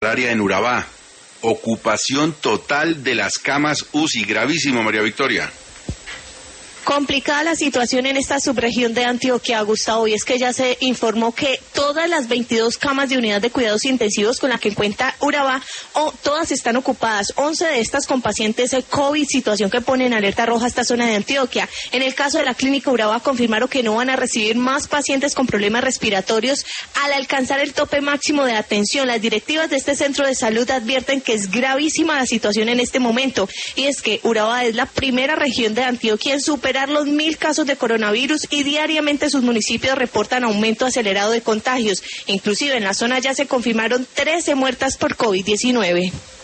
en Urabá. Ocupación total de las camas UCI. Gravísimo, María Victoria. Complicada la situación en esta subregión de Antioquia, Gustavo, y es que ya se informó que todas las 22 camas de unidad de cuidados intensivos con la que cuenta Urabá, todas están ocupadas, 11 de estas con pacientes COVID, situación que pone en alerta roja esta zona de Antioquia. En el caso de la clínica Urabá confirmaron que no van a recibir más pacientes con problemas respiratorios al alcanzar el tope máximo de atención. Las directivas de este centro de salud advierten que es gravísima la situación en este momento, y es que Urabá es la primera región de Antioquia en superar los 1.000 casos de coronavirus y diariamente sus municipios reportan aumento acelerado de contagios. Inclusive en la zona ya se confirmaron 13 muertas por COVID-19.